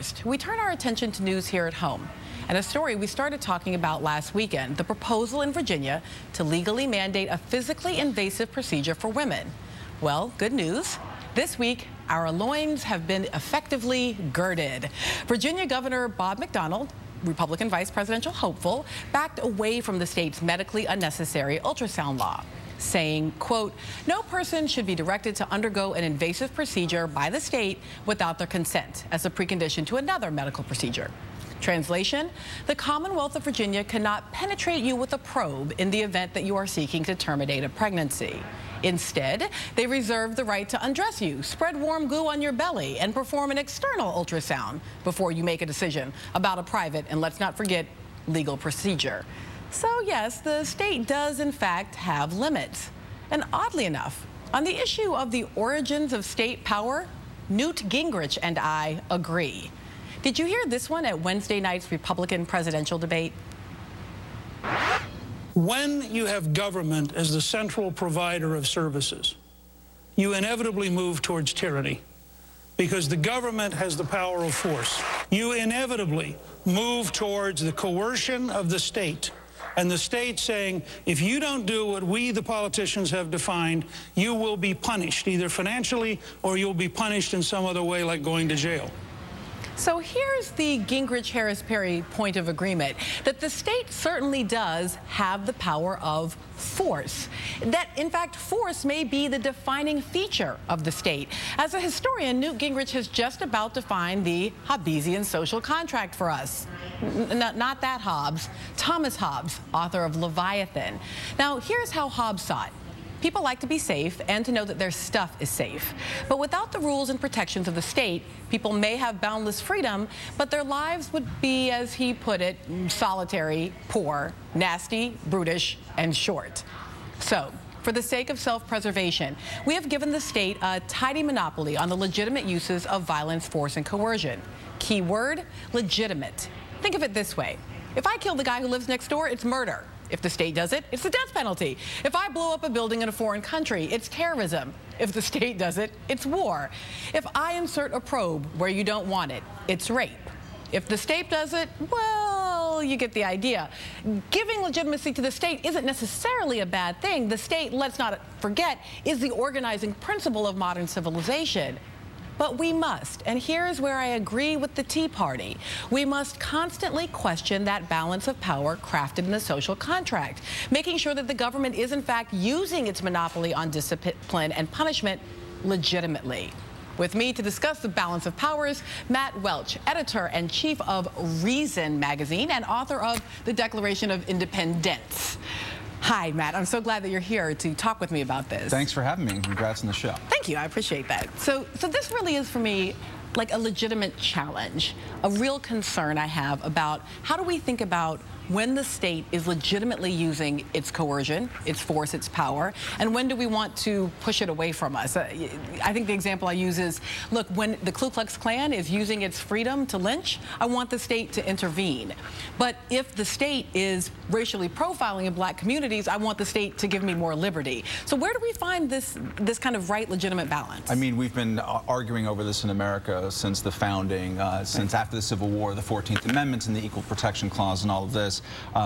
first, we turn our attention to news here at home and a story we started talking about last weekend, the proposal in Virginia to legally mandate a physically invasive procedure for women. Well, good news. This week, our loins have been effectively girded. Virginia Governor Bob McDonnell, Republican vice presidential hopeful, backed away from the state's medically unnecessary ultrasound law, saying, quote, no person should be directed to undergo an invasive procedure by the state without their consent as a precondition to another medical procedure. Translation, the Commonwealth of Virginia cannot penetrate you with a probe in the event that you are seeking to terminate a pregnancy. Instead, they reserve the right to undress you, spread warm goo on your belly, and perform an external ultrasound before you make a decision about a private, and let's not forget, legal procedure. So yes, the state does in fact have limits. And oddly enough, on the issue of the origins of state power, Newt Gingrich and I agree. Did you hear this one at Wednesday night's Republican presidential debate? When you have government as the central provider of services, you inevitably move towards tyranny because the government has the power of force. You inevitably move towards the coercion of the state, and the state saying, if you don't do what we, the politicians, have defined, you will be punished, either financially or you'll be punished in some other way, like going to jail. So here's the Gingrich-Harris-Perry point of agreement, that the state certainly does have the power of force. That, in fact, force may be the defining feature of the state. As a historian, Newt Gingrich has just about defined the Hobbesian social contract for us. Not that Hobbes, Thomas Hobbes, author of Leviathan. Now, here's how Hobbes saw it. People like to be safe and to know that their stuff is safe. But without the rules and protections of the state, people may have boundless freedom, but their lives would be, as he put it, solitary, poor, nasty, brutish, and short. So, for the sake of self-preservation, we have given the state a tidy monopoly on the legitimate uses of violence, force, and coercion. Key word, legitimate. Think of it this way. If I kill the guy who lives next door, it's murder. If the state does it, it's the death penalty. If I blow up a building in a foreign country, it's terrorism. If the state does it, it's war. If I insert a probe where you don't want it, it's rape. If the state does it, well, you get the idea. Giving legitimacy to the state isn't necessarily a bad thing. The state, let's not forget, is the organizing principle of modern civilization. But we must, and here's where I agree with the Tea Party, we must constantly question that balance of power crafted in the social contract, making sure that the government is in fact using its monopoly on discipline and punishment legitimately. With me to discuss the balance of powers, Matt Welch, editor and chief of Reason magazine and author of the Declaration of Independence. Hi, Matt. I'm so glad that you're here to talk with me about this. Thanks for having me. Congrats on the show. Thank you. I appreciate that. So this really is, for me, like a legitimate challenge, a real concern I have about how do we think about when the state is legitimately using its coercion, its force, its power, and when do we want to push it away from us? I think the example I use is, look, when the Ku Klux Klan is using its freedom to lynch, I want the state to intervene. But if the state is racially profiling in black communities, I want the state to give me more liberty. So where do we find this kind of right, legitimate balance? I mean, we've been arguing over this in America since the founding, since after the Civil War, the 14th Amendment and the Equal Protection Clause and all of this.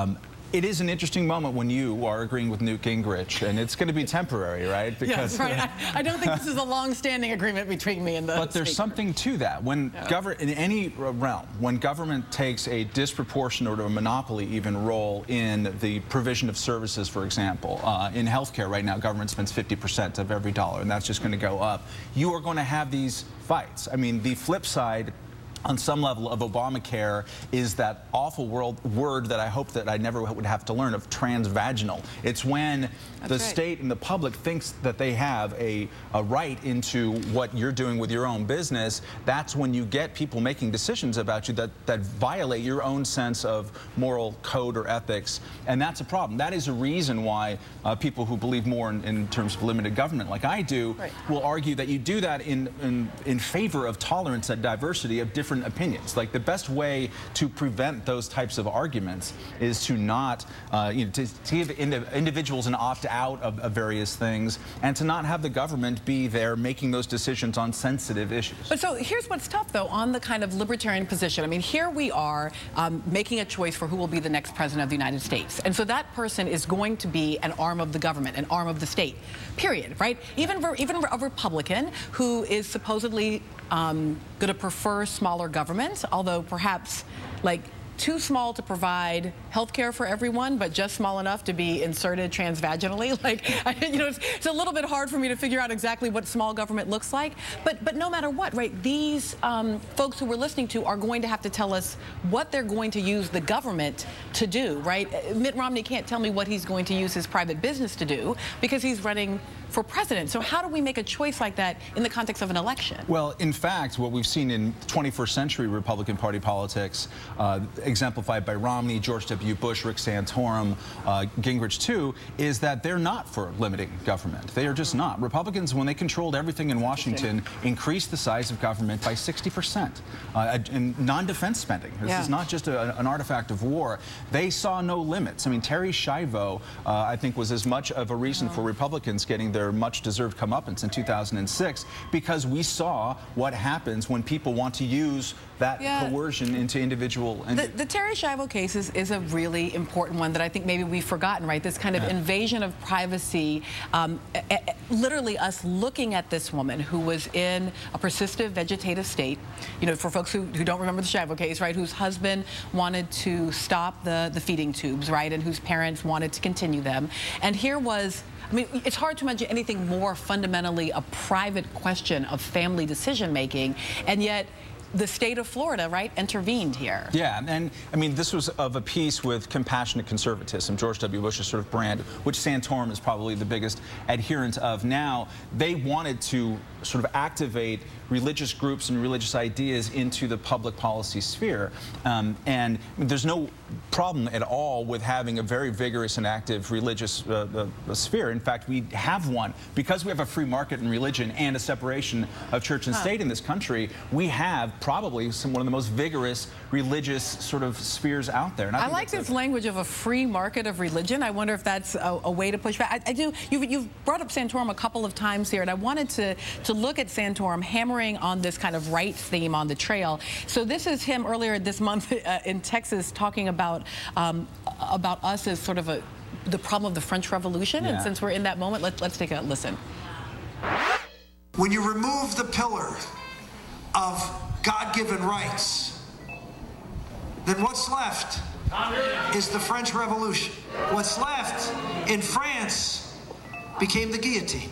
It is an interesting moment when you are agreeing with Newt Gingrich, and it's going to be temporary, right? Because, yes, right. I don't think this is a long-standing agreement between me and the But there's something to that. When in any realm, when government takes a disproportionate or a monopoly even role in the provision of services, for example, in healthcare right now, government spends 50% of every dollar, and that's just going to go up. You are going to have these fights. I mean, the flip side on some level of Obamacare is that awful word that I hope that I never would have to learn of, transvaginal. It's when the state and the public thinks that they have a right into what you're doing with your own business. That's when you get people making decisions about you that violate your own sense of moral code or ethics, and that's a problem. That is a reason why people who believe more in terms of limited government, like I do, will argue that you do that in favor of tolerance and diversity of different different opinions. Like, the best way to prevent those types of arguments is to not, to give individuals an opt-out of various things, and to not have the government be there making those decisions on sensitive issues. But so here's what's tough, though, on the kind of libertarian position. I mean, here we are making a choice for who will be the next president of the United States. And so that person is going to be an arm of the government, an arm of the state, period, right? Even a Republican who is supposedly going to prefer smaller government, although perhaps, like, too small to provide health care for everyone, but just small enough to be inserted transvaginally. Like, it's a little bit hard for me to figure out exactly what small government looks like. But no matter what, right, these folks who we're listening to are going to have to tell us what they're going to use the government to do, right? Mitt Romney can't tell me what he's going to use his private business to do because he's running for president. So how do we make a choice like that in the context of an election? Well, in fact, what we've seen in 21st century Republican Party politics, exemplified by Romney, George W. Bush, Rick Santorum, Gingrich too, is that they're not for limiting government. They are just not. Republicans, when they controlled everything in Washington, increased the size of government by 60% in non-defense spending. This is not just an artifact of war. They saw no limits. I mean, Terry Schiavo, I think, was as much of a reason for Republicans getting their much-deserved comeuppance in 2006, because we saw what happens when people want to use that coercion into individual... The Terry Schiavo case is a really important one that I think maybe we've forgotten, right? This kind of invasion of privacy, literally us looking at this woman who was in a persistent vegetative state, for folks who don't remember the Schiavo case, right, whose husband wanted to stop the feeding tubes, right, and whose parents wanted to continue them. And here was... I mean, it's hard to imagine anything more fundamentally a private question of family decision-making, and yet the state of Florida, right, intervened here. Yeah, and I mean, this was of a piece with compassionate conservatism, George W. Bush's sort of brand, which Santorum is probably the biggest adherent of now. They wanted to sort of activate religious groups and religious ideas into the public policy sphere. And there's no problem at all with having a very vigorous and active religious sphere. In fact, we have one. Because we have a free market in religion and a separation of church and state in this country, we have probably one of the most vigorous religious sort of spheres out there. And I like this language of a free market of religion. I wonder if that's a way to push back. I do. You've brought up Santorum a couple of times here, and I wanted to look at Santorum hammering on this kind of rights theme on the trail. So this is him earlier this month in Texas talking about us as sort of the problem of the French Revolution. And since we're in that moment, let's take a listen. When you remove the pillar of God-given rights, then what's left is the French Revolution. What's left in France became the guillotine.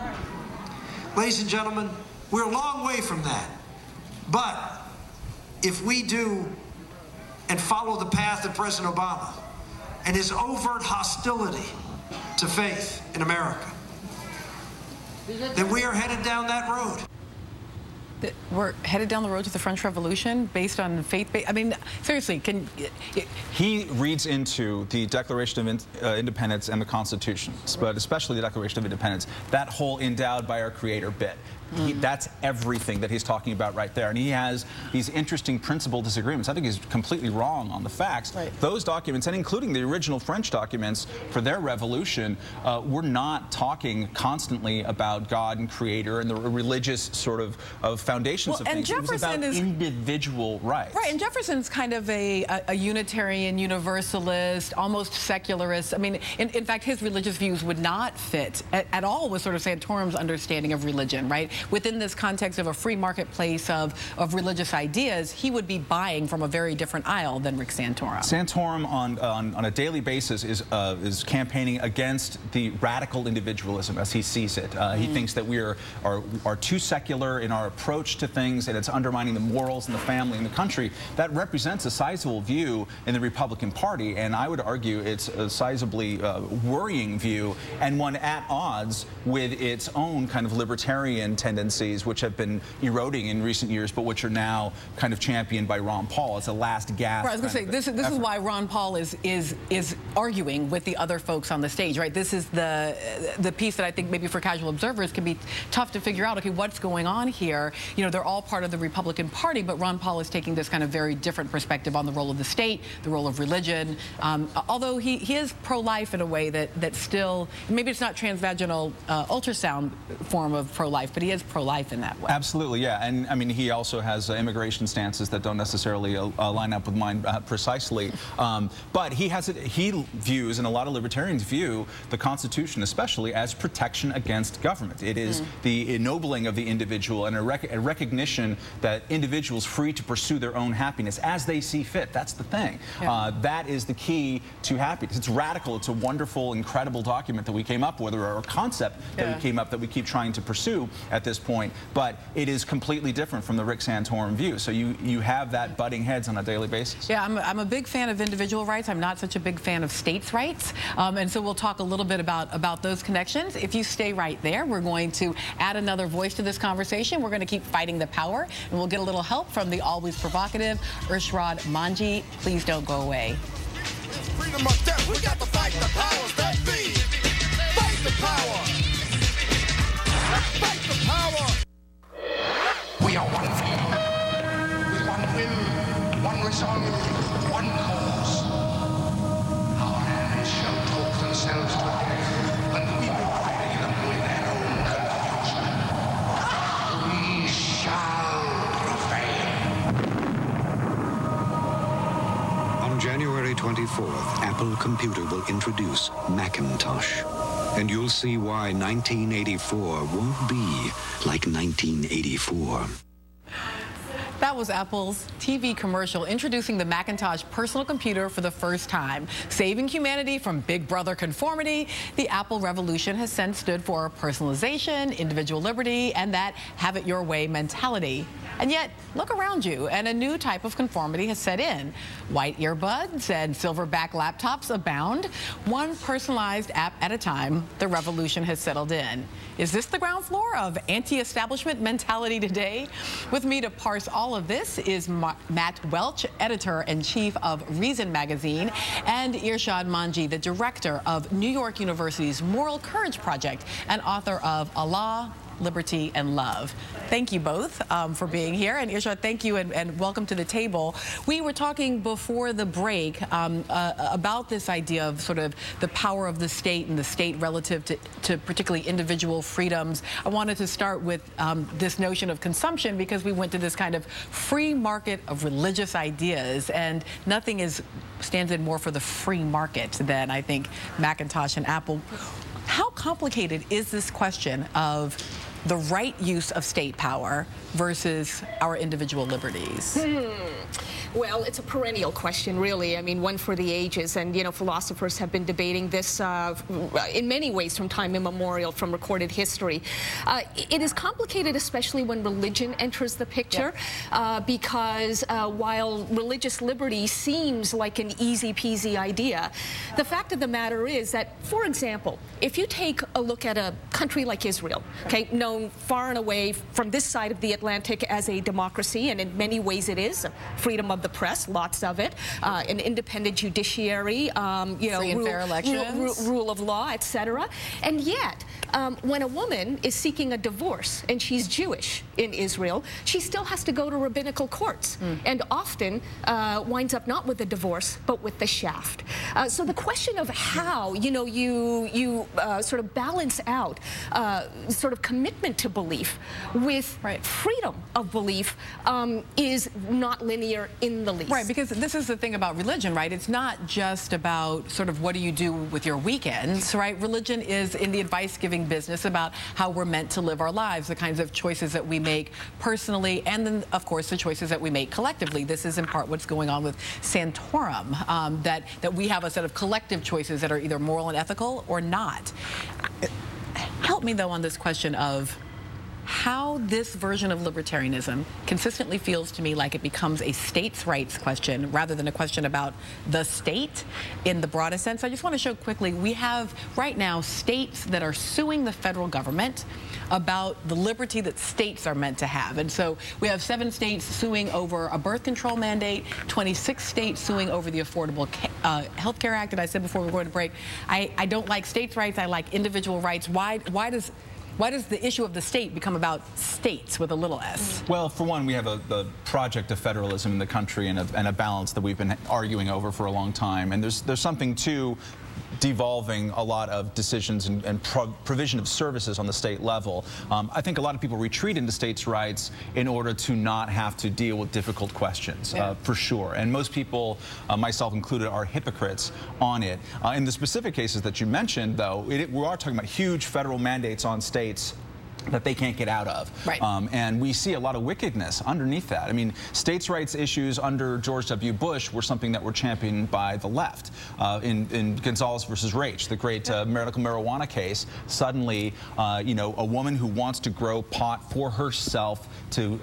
Ladies and gentlemen, we're a long way from that. But if we do and follow the path of President Obama and his overt hostility to faith in America, then we are headed down that road. We're headed down the road to the French Revolution based on faith-based... I mean, seriously, He reads into the Declaration of Independence and the Constitution, but especially the Declaration of Independence, that whole endowed by our Creator bit. That's everything that he's talking about right there. And he has these interesting principal disagreements. I think he's completely wrong on the facts. Right. Those documents, and including the original French documents for their revolution, were not talking constantly about God and Creator and the religious sort of foundations of things. Jefferson it was about individual rights. Right, and Jefferson's kind of a Unitarian, Universalist, almost secularist. I mean, in fact, his religious views would not fit at all with sort of Santorum's understanding of religion, right? Within this context of a free marketplace of religious ideas, he would be buying from a very different aisle than Rick Santorum. Santorum on a daily basis is campaigning against the radical individualism as he sees it. He thinks that we are too secular in our approach to things, and it's undermining the morals and the family and the country. That represents a sizable view in the Republican Party, and I would argue it's a sizably worrying view, and one at odds with its own kind of libertarian tendencies tendencies which have been eroding in recent years, but which are now kind of championed by Ron Paul as a last gasp. Right, I was going to say, this is why Ron Paul is arguing with the other folks on the stage, right? This is the piece that I think maybe for casual observers can be tough to figure out, okay, what's going on here? You know, they're all part of the Republican Party, but Ron Paul is taking this kind of very different perspective on the role of the state, the role of religion, although he is pro-life in a way that still, maybe it's not transvaginal ultrasound form of pro-life, but he is pro-life in that way. Absolutely, yeah. And I mean, he also has immigration stances that don't necessarily line up with mine precisely. But he views, and a lot of libertarians view, the Constitution especially as protection against government. It is the ennobling of the individual and a recognition that individuals free to pursue their own happiness as they see fit. That's the thing. Yeah. That is the key to happiness. It's radical. It's a wonderful, incredible document that we came up with, or a concept that we came up that we keep trying to pursue at this point. But it is completely different from the Rick Santorum view. So you have that butting heads on a daily basis. Yeah, I'm a big fan of individual rights. I'm not such a big fan of states' rights. And so we'll talk a little bit about those connections. If you stay right there, we're going to add another voice to this conversation. We're going to keep fighting the power, and we'll get a little help from the always provocative Irshad Manji. Please don't go away. Freedom or death, we got to fight the powers that be. Fight the power. Fight the power. We are one people, with one will, one resolve, one cause. Our hands shall talk themselves to death, and we will bury them with their own confusion. We shall prevail. On January 24th, Apple Computer will introduce Macintosh. And you'll see why 1984 won't be like 1984. That was Apple's TV commercial introducing the Macintosh personal computer for the first time. Saving humanity from Big Brother conformity, the Apple revolution has since stood for personalization, individual liberty, and that have it your way mentality. And yet, look around you, and a new type of conformity has set in. White earbuds and silverback laptops abound. One personalized app at a time, the revolution has settled in. Is this the ground floor of anti-establishment mentality today? With me to parse all of this is Matt Welch, editor-in-chief of Reason magazine, and Irshad Manji, the director of New York University's Moral Courage Project and author of Allah, Liberty, and Love. Thank you both for being here. And Irshad, thank you and welcome to the table. We were talking before the break about this idea of sort of the power of the state and the state relative to particularly individual freedoms. I wanted to start with this notion of consumption because we went to this kind of free market of religious ideas, and nothing stands in more for the free market than, I think, Macintosh and Apple. How complicated is this question of the right use of state power versus our individual liberties? Well, it's a perennial question, really. I mean, one for the ages. And, you know, philosophers have been debating this in many ways from time immemorial, from recorded history. It is complicated, especially when religion enters the picture, because while religious liberty seems like an easy-peasy idea, the fact of the matter is that, for example, if you take a look at a country like Israel, okay, known far and away from this side of the Atlantic as a democracy, and in many ways it is, freedom of the press, lots of it, an independent judiciary, you know, free and fair elections, rule of law, etc. And yet, when a woman is seeking a divorce and she's Jewish in Israel, she still has to go to rabbinical courts, and often winds up not with the divorce but with the shaft. So the question of how, you know, you sort of balance out sort of commitment to belief with freedom of belief is not linear in the least. Right, because this is the thing about religion, right? It's not just about sort of what do you do with your weekends, right? Religion is in the advice-giving business about how we're meant to live our lives, the kinds of choices that we make personally, and then, of course, the choices that we make collectively. This is in part what's going on with Santorum, that we have a set of collective choices that are either moral and ethical or not. Help me, though, on this question of how this version of libertarianism consistently feels to me like it becomes a states' rights question rather than a question about the state in the broadest sense. I just want to show quickly, we have right now states that are suing the federal government about the liberty that states are meant to have. And so we have 7 states suing over a birth control mandate, 26 states suing over the Affordable Health Care Act. And I said before we were going to break, I don't like states' rights, I like individual rights. Why does the issue of the state become about states with a little s? Well, for one, we have the project of federalism in the country and a balance that we've been arguing over for a long time. And there's something to devolving a lot of decisions and provision of services on the state level. I think a lot of people retreat into states' rights in order to not have to deal with difficult questions, for sure. And most people, myself included, are hypocrites on it. In the specific cases that you mentioned, though, we are talking about huge federal mandates on states that they can't get out of. Right. And we see a lot of wickedness underneath that. I mean, states' rights issues under George W. Bush were something that were championed by the left. In Gonzalez versus Raich, the great medical marijuana case, suddenly, you know, a woman who wants to grow pot for herself to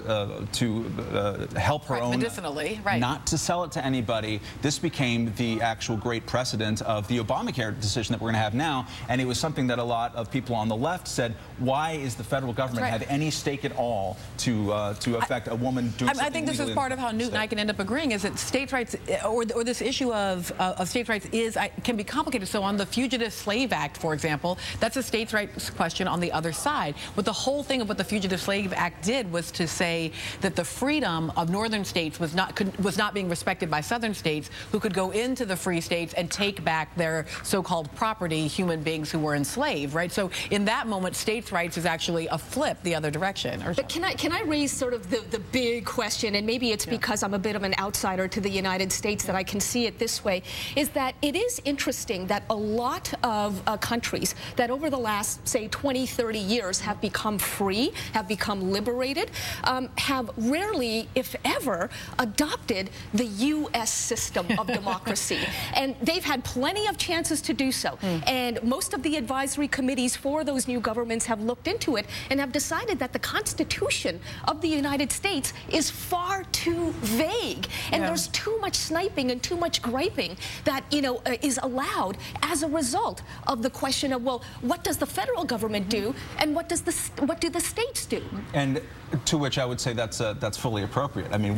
help her own, medicinally, right, not to sell it to anybody. This became the actual great precedent of the Obamacare decision that we're going to have now. And it was something that a lot of people on the left said, why is the federal government have any stake at all to affect a woman doing something? I think this is part of how Newt and I can end up agreeing, is that states' rights, or this issue of states' rights can be complicated. So on the Fugitive Slave Act, for example, that's a states' rights question on the other side. But the whole thing of what the Fugitive Slave Act did was to say that the freedom of northern states was not being respected by southern states, who could go into the free states and take back their so-called property, human beings who were enslaved, right? So in that moment, states' rights is actually a flip the other direction. But can I raise sort of the big question, and maybe it's because I'm a bit of an outsider to the United States that I can see it this way, is that it is interesting that a lot of countries that over the last, say, 20, 30 years have become free, have become liberated, have rarely, if ever, adopted the U.S. system of democracy. And they've had plenty of chances to do so. And most of the advisory committees for those new governments have looked into it and have decided that the Constitution of the United States is far too vague, and there's too much sniping and too much griping that, you know, is allowed as a result of the question of, well, what does the federal government do, and what do the states do? And to which I would say that's fully appropriate. I mean,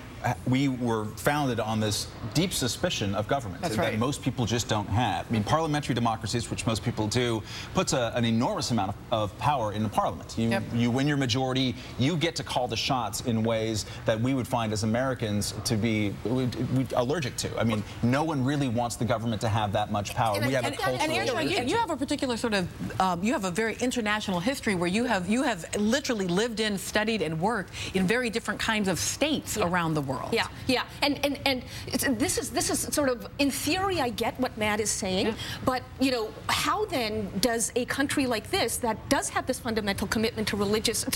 we were founded on this deep suspicion of government that most people just don't have. I mean, parliamentary democracies, which most people do, puts an enormous amount of power in the parliament. You win your majority, you get to call the shots in ways that we would find as Americans to be allergic to. I mean, no one really wants the government to have that much power. We have a cultural... And Angela, you have a particular sort of, you have a very international history where you have literally lived in, studied, and worked in very different kinds of states around the world. Yeah, and this is sort of, in theory, I get what Matt is saying, but, you know, how then does a country like this, that does have this fundamental commitment to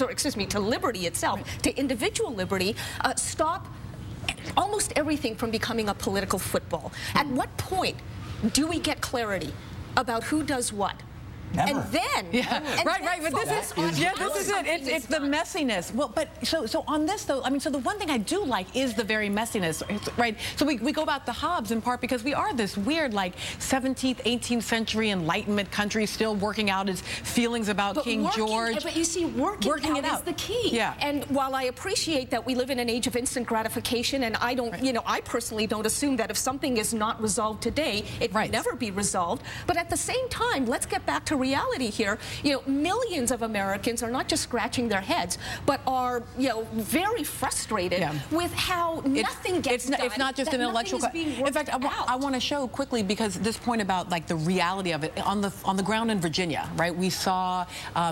to liberty itself, to individual liberty, stop almost everything from becoming a political football? At what point do we get clarity about who does what? Never. And then, right, but this is it. It's the messiness. Well, but so on this though, I mean, so the one thing I do like is the very messiness, right? So we go about the Hobbes in part because we are this weird, like, 17th, 18th century Enlightenment country still working out its feelings about King George. But you see, working it out is the key. Yeah. And while I appreciate that we live in an age of instant gratification, and I don't, you know, I personally don't assume that if something is not resolved today, it will never be resolved. But at the same time, let's get back to reality here. You know, millions of Americans are not just scratching their heads, but are, you know, very frustrated with how nothing gets done. It's not just an intellectual. In fact, I want to show quickly, because this point about, like, the reality of it on the ground in Virginia, right? We saw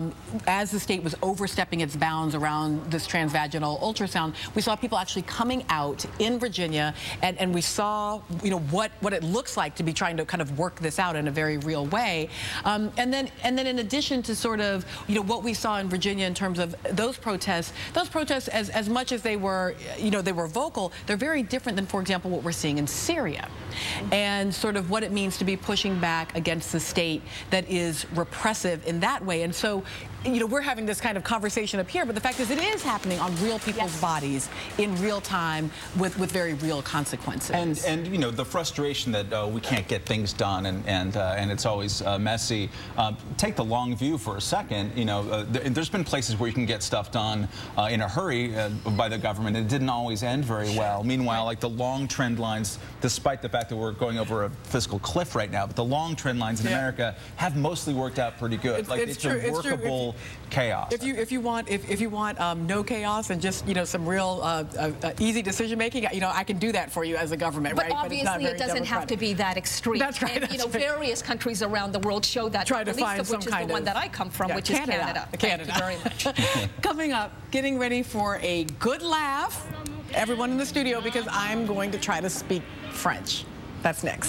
as the state was overstepping its bounds around this transvaginal ultrasound, we saw people actually coming out in Virginia, and we saw, you know, what it looks like to be trying to kind of work this out in a very real way. And then in addition to sort of, you know, what we saw in Virginia in terms of those protests as much as they were, you know, they were vocal, they're very different than, for example, what we're seeing in Syria, and sort of what it means to be pushing back against the state that is repressive in that way. And so you know, we're having this kind of conversation up here, but the fact is it is happening on real people's bodies in real time with very real consequences. And you know, the frustration that we can't get things done and it's always messy. Take the long view for a second. You know, there's been places where you can get stuff done in a hurry by the government. It didn't always end very well. Meanwhile, like the long trend lines, despite the fact that we're going over a fiscal cliff right now, but the long trend lines in America have mostly worked out pretty good. It's a workable chaos. If you want no chaos and just, you know, some real easy decision making, you know, I can do that for you as a government, but right? Obviously, it doesn't have to be that extreme. That's right. And, you know, various countries around the world show that. Try to least find of some which is kind the one of, that I come from, which is Canada. Thank you very much. Coming up, getting ready for a good laugh, everyone in the studio, because I'm going to try to speak French. That's next.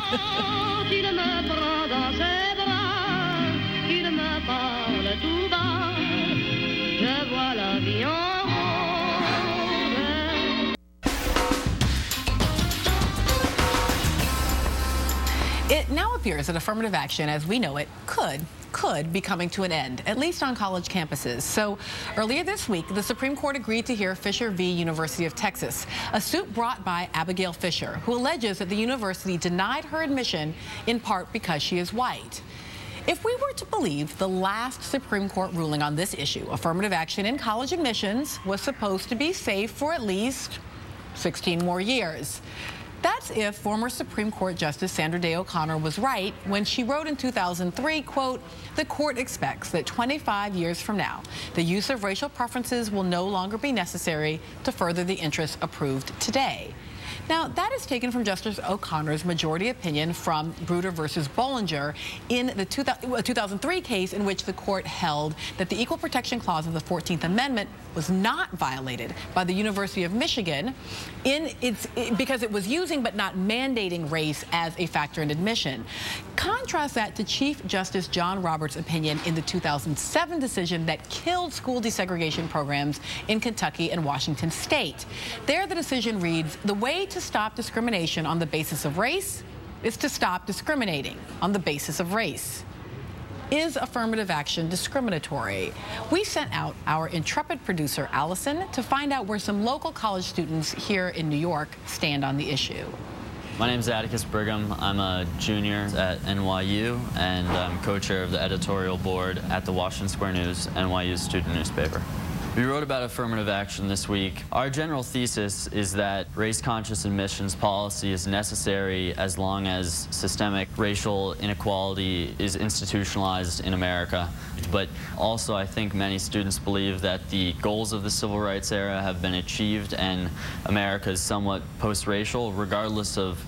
It now appears that affirmative action, as we know it, could be coming to an end, at least on college campuses. So earlier this week, the Supreme Court agreed to hear Fisher v. University of Texas, a suit brought by Abigail Fisher, who alleges that the university denied her admission in part because she is white. If we were to believe the last Supreme Court ruling on this issue, affirmative action in college admissions was supposed to be safe for at least 16 more years. That's if former Supreme Court Justice Sandra Day O'Connor was right when she wrote in 2003, quote, "The court expects that 25 years from now, the use of racial preferences will no longer be necessary to further the interests approved today." Now, that is taken from Justice O'Connor's majority opinion from Bruder versus Bollinger in the 2003 case in which the court held that the Equal Protection Clause of the 14th Amendment was not violated by the University of Michigan because it was using but not mandating race as a factor in admission. Contrast that to Chief Justice John Roberts' opinion in the 2007 decision that killed school desegregation programs in Kentucky and Washington State. There, the decision reads, "The way to stop discrimination on the basis of race is to stop discriminating on the basis of race." Is affirmative action discriminatory? We sent out our intrepid producer, Allison, to find out where some local college students here in New York stand on the issue. My name is Atticus Brigham. I'm a junior at NYU, and I'm co-chair of the editorial board at the Washington Square News, NYU's student newspaper. We wrote about affirmative action this week. Our general thesis is that race-conscious admissions policy is necessary as long as systemic racial inequality is institutionalized in America. But also, I think many students believe that the goals of the civil rights era have been achieved and America is somewhat post-racial, regardless of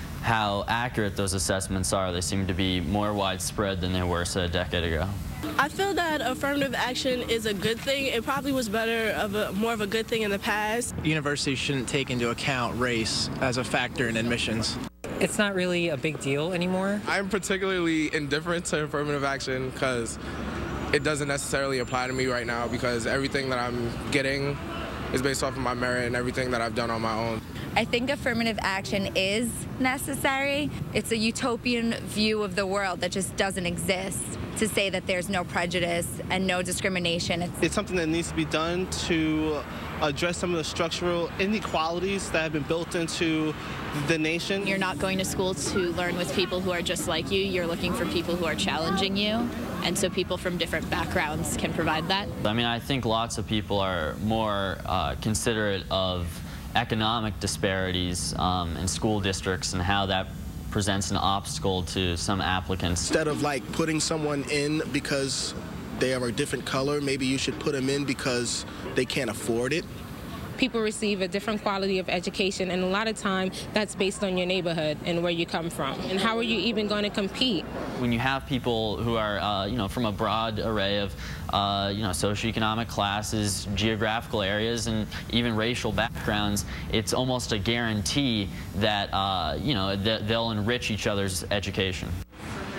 how accurate those assessments are. They seem to be more widespread than they were, say, a decade ago. I feel that affirmative action is a good thing. It probably was more of a good thing in the past. Universities shouldn't take into account race as a factor in admissions. It's not really a big deal anymore. I'm particularly indifferent to affirmative action because it doesn't necessarily apply to me right now because everything that I'm getting is based off of my merit and everything that I've done on my own. I think affirmative action is necessary. It's a utopian view of the world that just doesn't exist, to say that there's no prejudice and no discrimination. It's something that needs to be done to address some of the structural inequalities that have been built into the nation. You're not going to school to learn with people who are just like you. You're looking for people who are challenging you. And so people from different backgrounds can provide that. I mean, I think lots of people are more considerate of economic disparities in school districts and how that presents an obstacle to some applicants. Instead of like putting someone in because they are a different color, maybe you should put them in because they can't afford it. People receive a different quality of education, and a lot of time that's based on your neighborhood and where you come from. And how are you even going to compete? When you have people who are, you know, from a broad array of, you know, socioeconomic classes, geographical areas, and even racial backgrounds, it's almost a guarantee that, you know, they'll enrich each other's education.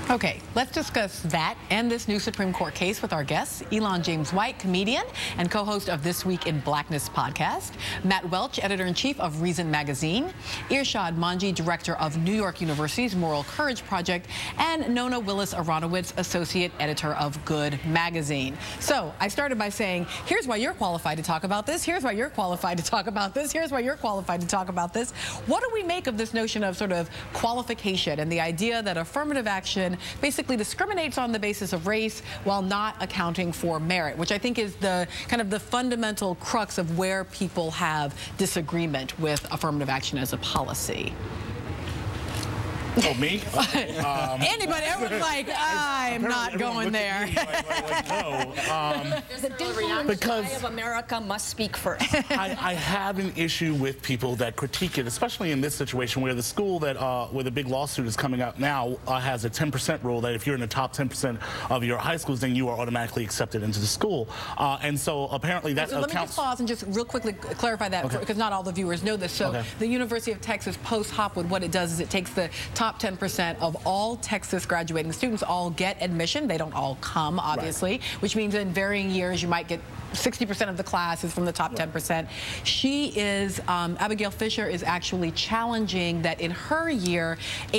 Okay, let's discuss that and this new Supreme Court case with our guests, Elon James White, comedian and co-host of This Week in Blackness podcast, Matt Welch, editor-in-chief of Reason Magazine, Irshad Manji, director of New York University's Moral Courage Project, and Nona Willis-Aronowitz, associate editor of Good Magazine. So I started by saying, here's why you're qualified to talk about this, here's why you're qualified to talk about this, here's why you're qualified to talk about this. What do we make of this notion of sort of qualification and the idea that affirmative action basically discriminates on the basis of race while not accounting for merit, which I think is the kind of the fundamental crux of where people have disagreement with affirmative action as a policy? Oh, me? Anybody? Everyone's like, I'm not going there. There's a dimple in the eye of America must speak first. I have an issue with people that critique it, especially in this situation where the school that where the big lawsuit is coming up now has a 10% rule that if you're in the top 10% of your high schools, then you are automatically accepted into the school. And so apparently that Let me just pause and just real quickly clarify that, because not all the viewers know this. So the University of Texas post-Hopwood, what it does is it takes the top 10% of all Texas graduating students all get admission. They don't all come, obviously, which means in varying years you might get 60% of the class is from the top 10%. She is, Abigail Fisher is actually challenging that in her year,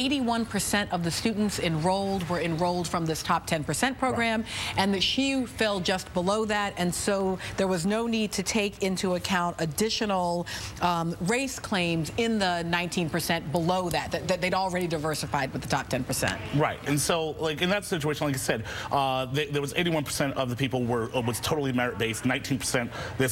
81% of the students enrolled were enrolled from this top 10% program, and that she fell just below that, and so there was no need to take into account additional race claims in the 19% below that they'd already diversified with the top 10%. Right, and so like in that situation, like I said, there was 81% of the people was totally merit-based. 19% this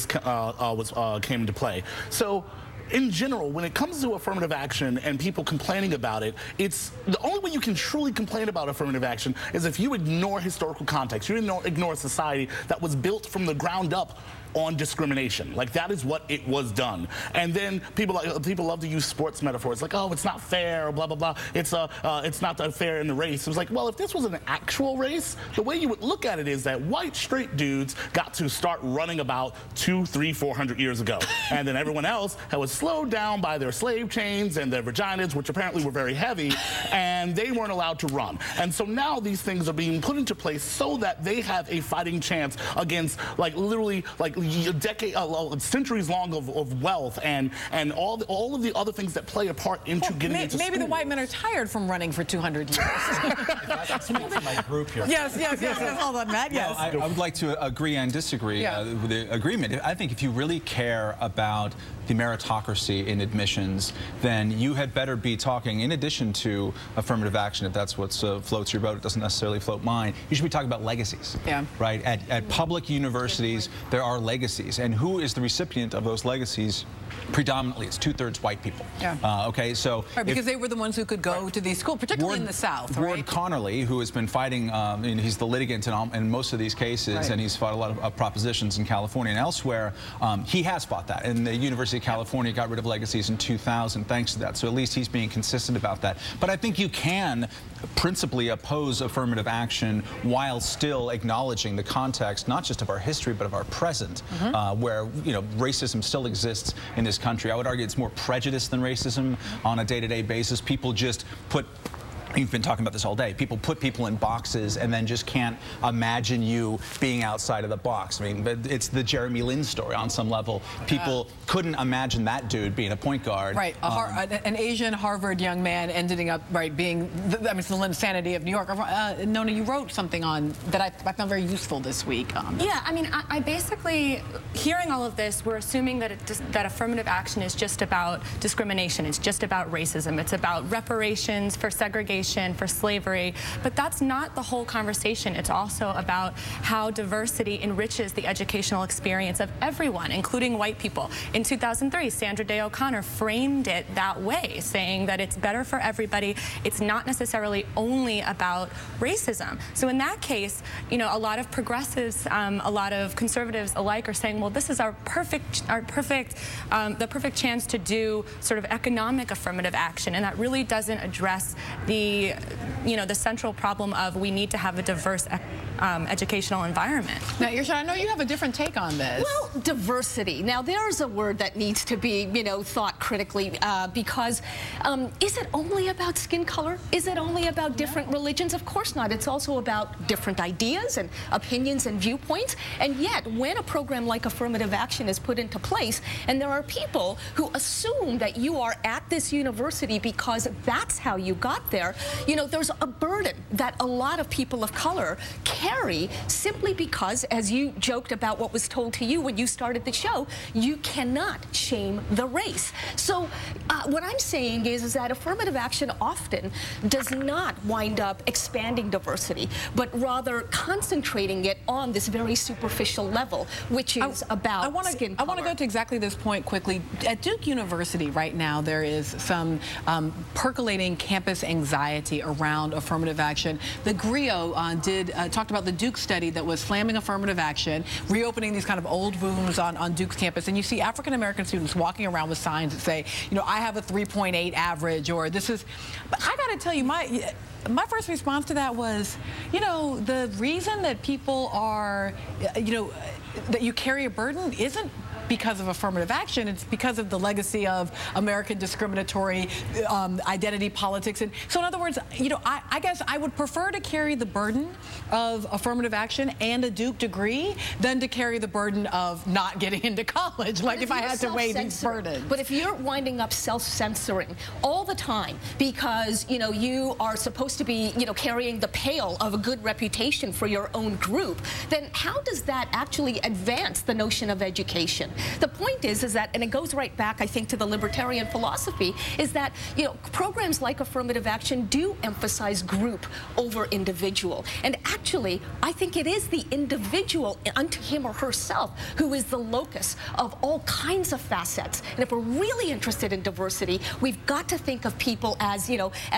came into play. So in general, when it comes to affirmative action and people complaining about it, it's the only way you can truly complain about affirmative action is if you ignore historical context. You ignore a society that was built from the ground up on discrimination. Like, that is what it was done. And then people love to use sports metaphors, like, oh, it's not fair, blah blah blah. It's not fair in the race. It was like, well, if this was an actual race, the way you would look at it is that white straight dudes got to start running about 200, 300, 400 years ago, and then everyone else was slowed down by their slave chains and their vaginas, which apparently were very heavy, and they weren't allowed to run. And so now these things are being put into place so that they have a fighting chance against, like, literally, like, a decade, centuries long of wealth and all of the other things that play a part into getting into school. Maybe the white men are tired from running for 200 years. That's my group here. Yes. Hold on, Matt. Yes. I would like to agree and disagree with the agreement. I think if you really care about the meritocracy in admissions, then you had better be talking, in addition to affirmative action, if that's what floats your boat, it doesn't necessarily float mine, you should be talking about legacies. Yeah. Right? At public universities, there are legacies. And who is the recipient of those legacies? Predominantly, it's 2/3 white people. Yeah. Okay, so... Right, because they were the ones who could go to these schools, particularly in the South, right? Ward Connerly, who has been fighting, and he's the litigant in most of these cases, and he's fought a lot of propositions in California and elsewhere. He has fought that, and the University of California got rid of legacies in 2000 thanks to that, so at least he's being consistent about that. But I think you can principally oppose affirmative action while still acknowledging the context, not just of our history, but of our present, where, you know, racism still exists in this country. I would argue it's more prejudice than racism on a day-to-day basis. People just put... You've been talking about this all day. People put people in boxes and then just can't imagine you being outside of the box. I mean, it's the Jeremy Lin story on some level. People couldn't imagine that dude being a point guard. Right, an Asian Harvard young man ending up being, it's the insanity of New York. Nona, you wrote something on that I found very useful this week. Yeah, I mean, I basically, hearing all of this, we're assuming that that affirmative action is just about discrimination. It's just about racism. It's about reparations for segregation, for slavery, but that's not the whole conversation. It's also about how diversity enriches the educational experience of everyone, including white people. In 2003, Sandra Day O'Connor framed it that way, saying that it's better for everybody. It's not necessarily only about racism. So in that case, you know, a lot of progressives, a lot of conservatives alike are saying, well, this is the perfect chance to do sort of economic affirmative action, and that really doesn't address the the central problem of we need to have a diverse educational environment. Now, Irshad, I know you have a different take on this. Well, diversity. Now, there's a word that needs to be, thought critically because is it only about skin color? Is it only about different religions? Of course not. It's also about different ideas and opinions and viewpoints. And yet, when a program like affirmative action is put into place, and there are people who assume that you are at this university because that's how you got there, there's a burden that a lot of people of color carry simply because, as you joked about what was told to you when you started the show, you cannot shame the race. So what I'm saying is that affirmative action often does not wind up expanding diversity, but rather concentrating it on this very superficial level, which is about skin color. I want to go to exactly this point quickly. At Duke University right now, there is some percolating campus anxiety around affirmative action. The GRIO talked about the Duke study that was slamming affirmative action, reopening these kind of old wounds on Duke's campus, and you see African-American students walking around with signs that say, I have a 3.8 average, or this is, but I gotta tell you, my first response to that was, the reason that people are, that you carry a burden isn't because of affirmative action. It's because of the legacy of American discriminatory identity politics. And so in other words, I guess I would prefer to carry the burden of affirmative action and a Duke degree than to carry the burden of not getting into college, like if I had to weigh these burdens. But if you're winding up self-censoring all the time because, you are supposed to be, carrying the pail of a good reputation for your own group, then how does that actually advance the notion of education? The point is that, and it goes right back, I think, to the libertarian philosophy, is that, programs like affirmative action do emphasize group over individual. And actually, I think it is the individual unto him or herself who is the locus of all kinds of facets. And if we're really interested in diversity, we've got to think of people as,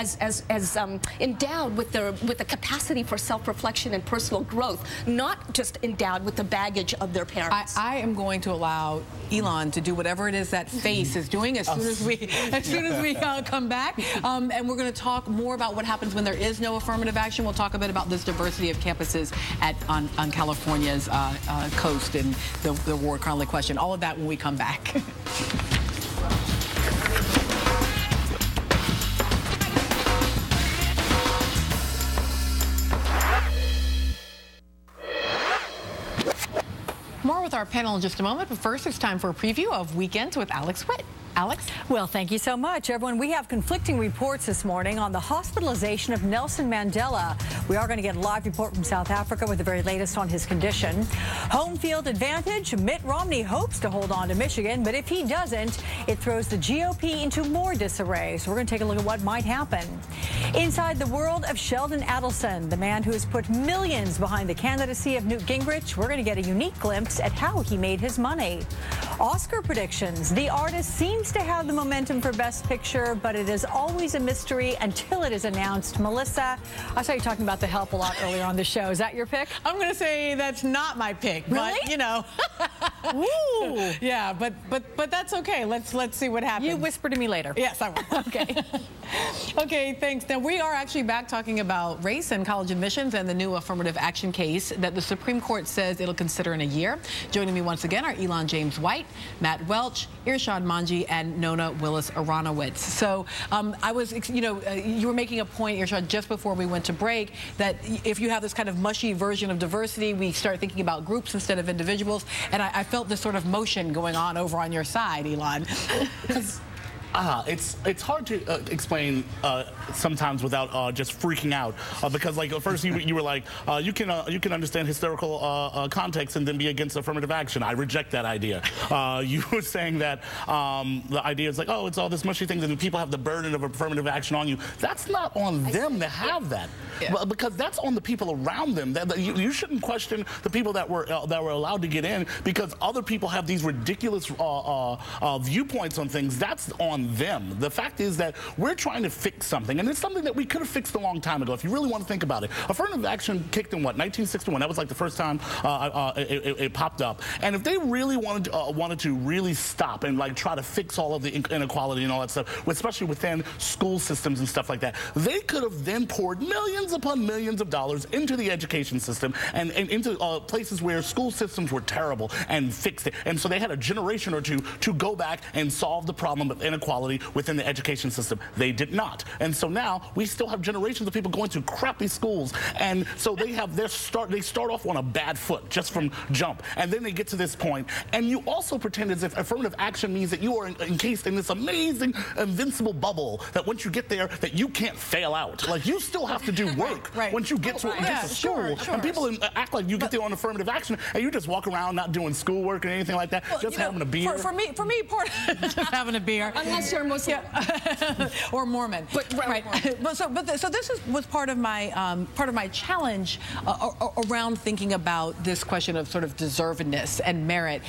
as endowed with the capacity for self-reflection and personal growth, not just endowed with the baggage of their parents. I am going to allow Elon to do whatever it is that face is doing as soon as we come back, and we're going to talk more about what happens when there is no affirmative action. We'll talk a bit about this diversity of campuses on California's coast and the Ward Conley question. All of that when we come back. More with our panel in just a moment, but first it's time for a preview of Weekends with Alex Witt. Alex? Well, thank you so much, everyone. We have conflicting reports this morning on the hospitalization of Nelson Mandela. We are going to get a live report from South Africa with the very latest on his condition. Home field advantage. Mitt Romney hopes to hold on to Michigan, but if he doesn't, it throws the GOP into more disarray. So we're going to take a look at what might happen. Inside the world of Sheldon Adelson, the man who has put millions behind the candidacy of Newt Gingrich, we're going to get a unique glimpse at how he made his money. Oscar predictions. The artist seems to have the momentum for Best Picture, but it is always a mystery until it is announced. Melissa, I saw you talking about The Help a lot earlier on the show. Is that your pick? I'm going to say that's not my pick. Really? But, Ooh. Yeah, but that's okay. Let's see what happens. You whisper to me later. Yes, I will. Okay. Okay, thanks. Now, we are actually back talking about race and college admissions and the new affirmative action case that the Supreme Court says it'll consider in a year. Joining me once again are Elon James White, Matt Welch, Irshad Manji, and Nona Willis Aronowitz. So I was, you were making a point, Irshad, just before we went to break, that if you have this kind of mushy version of diversity, we start thinking about groups instead of individuals. And I felt this sort of motion going on over on your side, Elon. It's hard to explain sometimes without just freaking out because like at first you were like you can understand historical context and then be against affirmative action. I reject that idea. You were saying that the idea is like, oh, it's all this mushy things and people have the burden of affirmative action on you. That's not on them to have that, because that's on the people around them. You shouldn't question the people that were allowed to get in because other people have these ridiculous viewpoints on things. That's on on them. The fact is that we're trying to fix something, and it's something that we could have fixed a long time ago if you really want to think about it. Affirmative action kicked in, what, 1961? That was like the first time it popped up. And if they really wanted to really stop and like try to fix all of the inequality and all that stuff, especially within school systems and stuff like that, they could have then poured millions upon millions of dollars into the education system and into places where school systems were terrible and fixed it. And so they had a generation or two to go back and solve the problem of inequality within the education system. They did not. And so now we still have generations of people going to crappy schools. And so they have they start off on a bad foot just from jump. And then they get to this point. And you also pretend as if affirmative action means that you are encased in this amazing, invincible bubble that once you get there, that you can't fail out. Like, you still have to do work once you get to school. Sure. And people act like you get there on affirmative action and you just walk around not doing schoolwork or anything like that, just having a beer. For me, part of just having a beer. Unless you're Muslim. Or Mormon. But so this was part of my challenge around thinking about this question of sort of deservedness and merit.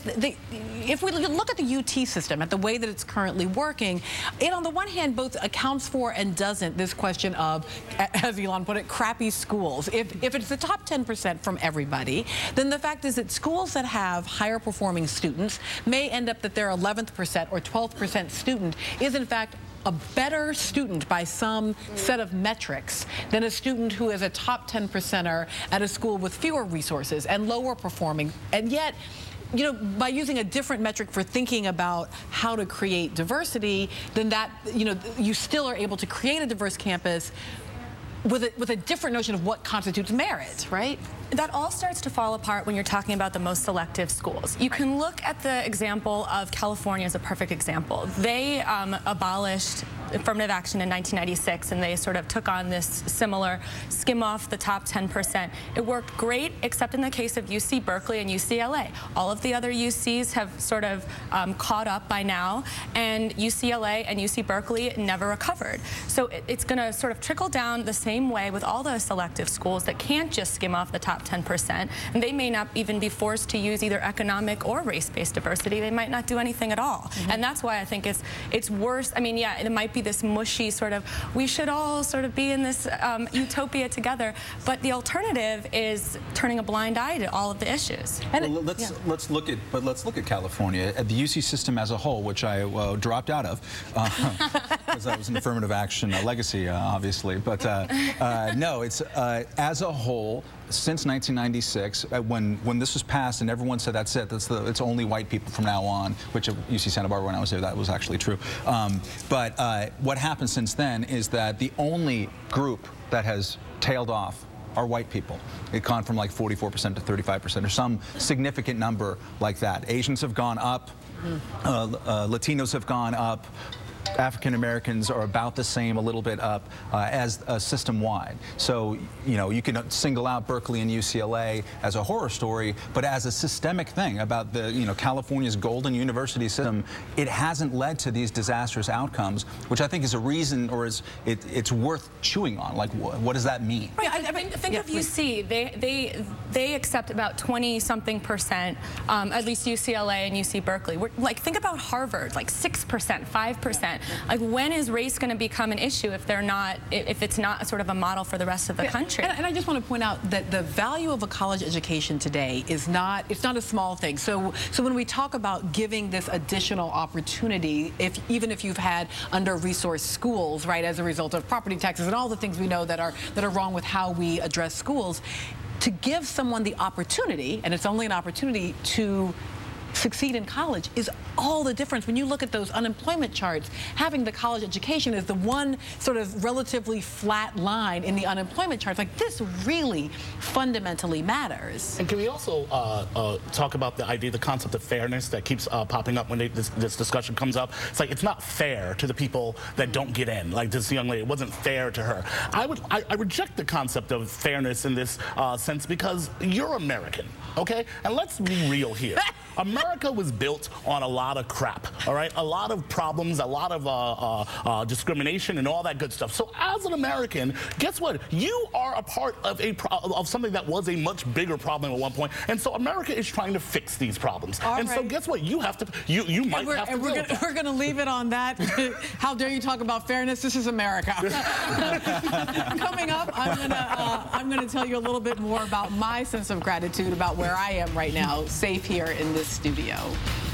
If we look at the UT system, at the way that it's currently working, it on the one hand both accounts for and doesn't this question of, as Elon put it, crappy schools. If it's the top 10% from everybody, then the fact is that schools that have higher performing students may end up that their 11th percent or 12% student is in fact a better student by some set of metrics than a student who is a top 10%er at a school with fewer resources and lower performing. And yet, you know, by using a different metric for thinking about how to create diversity, then that, you know, you still are able to create a diverse campus with a different notion of what constitutes merit, right? That all starts to fall apart when you're talking about the most selective schools. You can look at the example of California as a perfect example. They abolished affirmative action in 1996, and they sort of took on this similar skim off the top 10%. It worked great, except in the case of UC Berkeley and UCLA. All of the other UCs have sort of caught up by now, and UCLA and UC Berkeley never recovered. So it's going to sort of trickle down the same way with all the selective schools that can't just skim off the top 10%, and they may not even be forced to use either economic or race-based diversity. They might not do anything at all. And that's why I think it's worse. I mean, yeah, it might be this mushy sort of, we should all sort of be in this utopia together, but the alternative is turning a blind eye to all of the issues. And well, let's look at California, at the UC system as a whole, which I dropped out of because that was an affirmative action legacy, obviously. But no, it's as a whole. Since 1996, when this was passed and everyone said that's it, it's only white people from now on, which at UC Santa Barbara when I was there, that was actually true. But what happened since then is that the only group that has tailed off are white people. It's gone from like 44% to 35%, or some significant number like that. Asians have gone up, Latinos have gone up, African Americans are about the same, a little bit up, as system-wide. So, you know, you can single out Berkeley and UCLA as a horror story, but as a systemic thing about the, you know, California's golden university system, it hasn't led to these disastrous outcomes, which I think is a reason, or it's worth chewing on. Like, what does that mean? Right. I mean, think of UC. They accept about 20-something%, at least UCLA and UC Berkeley. Like, think about Harvard, like 6%, 5%. Like, when is race going to become an issue if it's not sort of a model for the rest of the country? And I just want to point out that the value of a college education today is it's not a small thing. So when we talk about giving this additional opportunity, even if you've had under-resourced schools, right, as a result of property taxes and all the things we know that are wrong with how we address schools, to give someone the opportunity, and it's only an opportunity to succeed in college, is all the difference. When you look at those unemployment charts, having the college education is the one sort of relatively flat line in the unemployment charts. Like, this really fundamentally matters. And can we also talk about the idea, the concept of fairness that keeps popping up when this discussion comes up? It's like, it's not fair to the people that don't get in. Like this young lady, it wasn't fair to her. I reject the concept of fairness in this sense, because you're American, okay? And let's be real here. America America was built on a lot of crap, all right? A lot of problems, a lot of discrimination and all that good stuff. So as an American, guess what? You are a part of something that was a much bigger problem at one point. And so America is trying to fix these problems. So guess what? You have to, you might have to deal with that. We're going to leave it on that. How dare you talk about fairness? This is America. Coming up, I'm going to tell you a little bit more about my sense of gratitude about where I am right now, safe here in this studio.